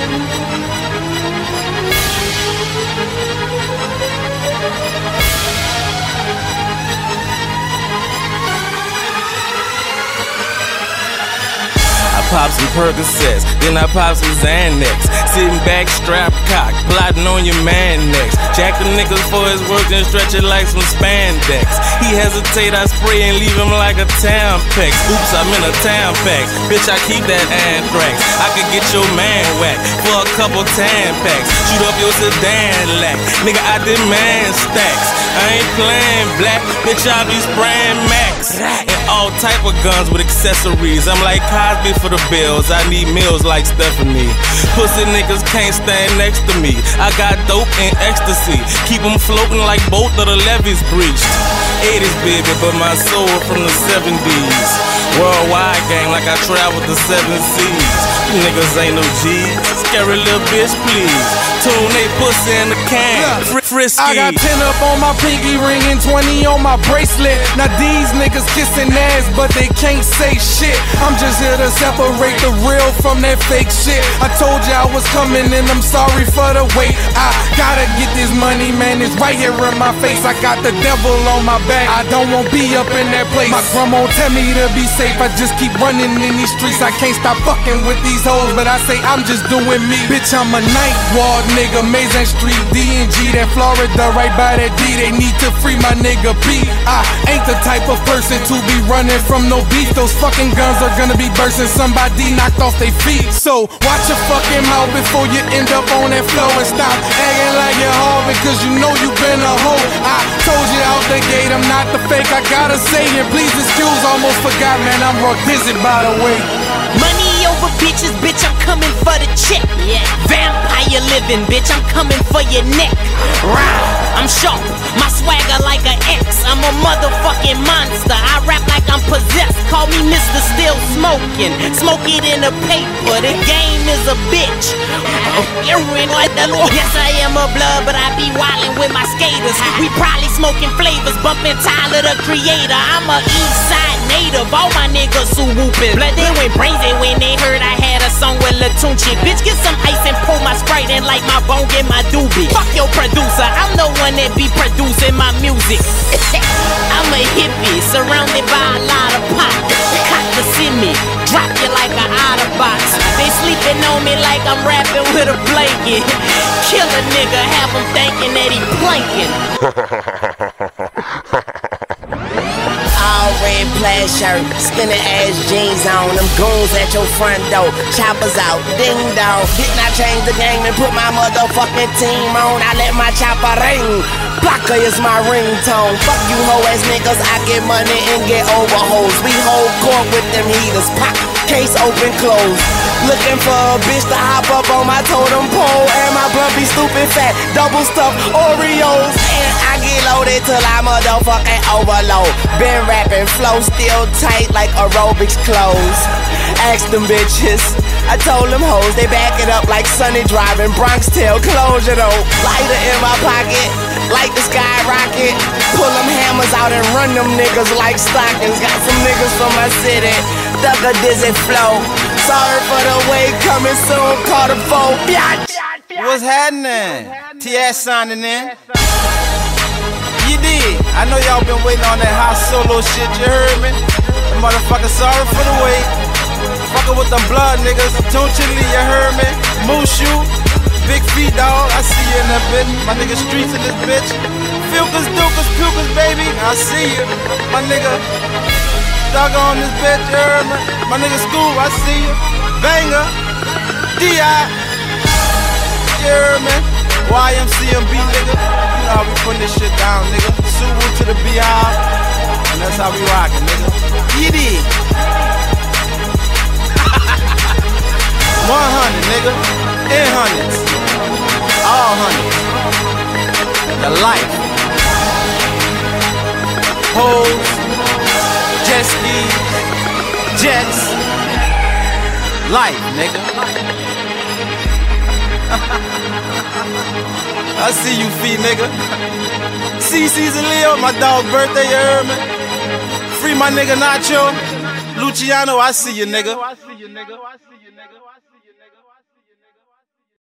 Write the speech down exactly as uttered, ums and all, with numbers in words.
Pop some Percocets, then I pop some Xanax. Sitting back, strap cock, plotting on your man next. Jack the niggas for his work, then stretch it like some spandex. He hesitate, I spray and leave him like a Tampax. Oops, I'm in a Tampax. Bitch, I keep that anthrax. I could get your man whacked for a couple Tampax. Shoot up your sedan lack. Nigga, I demand stacks. I ain't playing black, bitch, I be spraying Max. And all type of guns with accessories. I'm like Cosby for the bills, I need meals like Stephanie. Pussy niggas can't stand next to me. I got dope and ecstasy, keep them floating like both of the levees breached. eighties baby, but my soul from the seventies. Worldwide gang like I traveled the seven seas. You niggas ain't no G's, scary little bitch please. Tune they pussy in the can, Fr frisky. I got ten up on my pinky ring and twenty on my bracelet. Now these niggas kissing ass, but they can't say shit. I'm just here to separate the real from that fake shit. I told you I was coming and I'm sorry for the wait. I gotta get this money, man, it's right here in my face. I got the devil on my back, I don't want be up in that place. My grandma tell me to be safe, I just keep running in these streets. I can't stop fucking with these hoes, but I say I'm just doing me. Bitch, I'm a night ward nigga, Mason Street, D and G, that Florida, right by that D. They need to free my nigga B. I ain't the type of person to be running from no beef. Those fucking guns are gonna be bursting, somebody knocked off their feet. So watch your fucking mouth before you end up on that floor, and stop acting like you're hard because you know you been a hoe. I told you out the gate, I'm not the fake, I gotta say it. Please excuse, almost forgot, man, I'm rock dizzy by the way. Money over bitches, bitch, I'm coming for the check. Yeah. Vampire living, bitch, I'm coming for your neck. Rah, I'm sharp, my swagger like an X. I'm a motherfucking monster, I rap like I'm possessed. Call me Mister Still Smoking, smoke it in the paper. The game is a bitch. Yes, I am a blood, but I be wildin' with my skaters. We probably smoking flavors, bumping Tyler the Creator. I'm a east side native, all my niggas who whoopin'. Blood, they went brazy when they heard I had a song with Latunchi. Bitch, get some ice and pour my Sprite in like my bone in my doobie. Fuck your producer, I'm the one that be producing my music. I'm a hippie, surrounded by a lot of pot. Cock to see me, drop you like an Autobox. They sleeping on me like I'm rapping with a blanket. Kill a nigga, have him thinking that he planking. All red plaid shirt, skinny ass jeans on. Them goons at your front door, choppers out, ding dong. Didn't I change the game and put my motherfucking team on? I let my chopper ring, Blocker is my ringtone. Fuck you hoe ass niggas, I get money and get over hoes. We hold court with them heaters, pop, case open, close. Looking for a bitch to hop up on my totem pole. And my blunt be stupid fat, double stuffed Oreos. And I get loaded till I motherfucking overload. Been rapping, flow still tight like aerobics clothes. Ask them bitches, I told them hoes, they back it up like Sunny driving Bronx tail closure though. Lighter in my pocket, like the skyrocket. Pull them hammers out and run them niggas like stockings. Got some niggas from my city, duck a dizzy flow. Sorry for the wait, coming soon, call the phone. What's happening? T S signing in. You did. I know y'all been waiting on that hot solo shit, you heard me? The motherfucker, sorry for the wait. Fucking with them blood niggas. Tune Chili, you heard me? Mushu, Big Feet dog, I see you in that bitch. My nigga Streets in this bitch. Filkers, Dukers, Pukers, baby, I see you. My nigga Dog on this bitch, you heard me? My nigga School, I see you. Banger, D I, you heard me? Y M C M B, nigga. You know how we putting this shit down, nigga. Suwu to the B I, and that's how we rockin', nigga. You did. one hundred, nigga. In hundreds. All hundreds. The life. Hoes. Jet skis. Jets. Life, nigga. I see you feet, nigga. C C's and Leo, my dog birthday, you heard me? Free my nigga Nacho. Luciano, I see you, nigga. I see you, nigga. I see you, nigga. I see you, nigga.